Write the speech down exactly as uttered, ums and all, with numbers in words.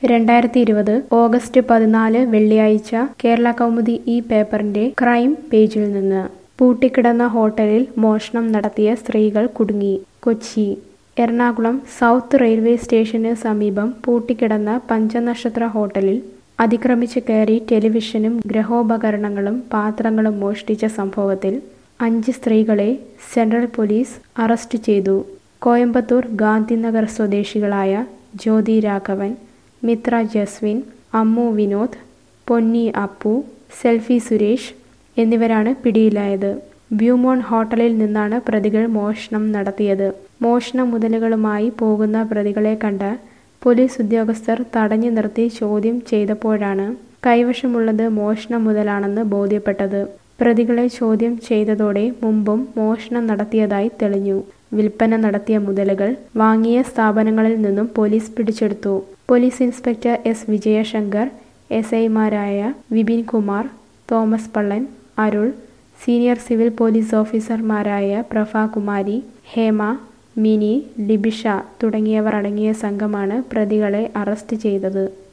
രണ്ടായിരത്തി ഇരുപത് ഓഗസ്റ്റ് പതിനാല് വെള്ളിയാഴ്ച കേരള കൗമുദി ഈ പേപ്പറിന്റെ ക്രൈം പേജിൽ നിന്ന് പൂട്ടിക്കിടന്ന ഹോട്ടലിൽ മോഷണം നടത്തിയ സ്ത്രീകൾ കുടുങ്ങി. കൊച്ചി എറണാകുളം സൗത്ത് റെയിൽവേ സ്റ്റേഷന് സമീപം പൂട്ടിക്കിടന്ന പഞ്ചനക്ഷത്ര ഹോട്ടലിൽ അതിക്രമിച്ച് കയറി ടെലിവിഷനും ഗൃഹോപകരണങ്ങളും പാത്രങ്ങളും മോഷ്ടിച്ച സംഭവത്തിൽ അഞ്ച് സ്ത്രീകളെ സെൻട്രൽ പോലീസ് അറസ്റ്റ് ചെയ്തു. കോയമ്പത്തൂർ ഗാന്ധിനഗർ സ്വദേശികളായ ജ്യോതി രാഘവൻ, മിത്ര ജസ്വിൻ, അമ്മു വിനോദ്, പൊന്നി അപ്പു, സെൽഫി സുരേഷ് എന്നിവരാണ് പിടിയിലായത്. ബ്യൂമോൺ ഹോട്ടലിൽ നിന്നാണ് പ്രതികൾ മോഷണം നടത്തിയത്. മോഷണ മുതലുകളുമായി പോകുന്ന പ്രതികളെ കണ്ട പോലീസ് ഉദ്യോഗസ്ഥർ തടഞ്ഞു നിർത്തി ചോദ്യം ചെയ്തപ്പോഴാണ് കൈവശമുള്ളത് മോഷണ മുതലാണെന്ന് ബോധ്യപ്പെട്ടത്. പ്രതികളെ ചോദ്യം ചെയ്തതോടെ മുമ്പും മോഷണം നടത്തിയതായി തെളിഞ്ഞു. വിൽപ്പന നടത്തിയ മുതലുകൾ വാങ്ങിയ സ്ഥാപനങ്ങളിൽ നിന്നും പോലീസ് പിടിച്ചെടുത്തു. Police inspector S Vijayashankar, S ഐമാരായ Vipin Kumar, Thomas Pallan, Arul, senior civil police ഓഫീസർമാരായ പ്രഭാകുമാരി, ഹേമ, മിനി, ലിബിഷ തുടങ്ങിയവർ അടങ്ങിയ സംഘമാണ് പ്രതികളെ അറസ്റ്റ് ചെയ്തത്.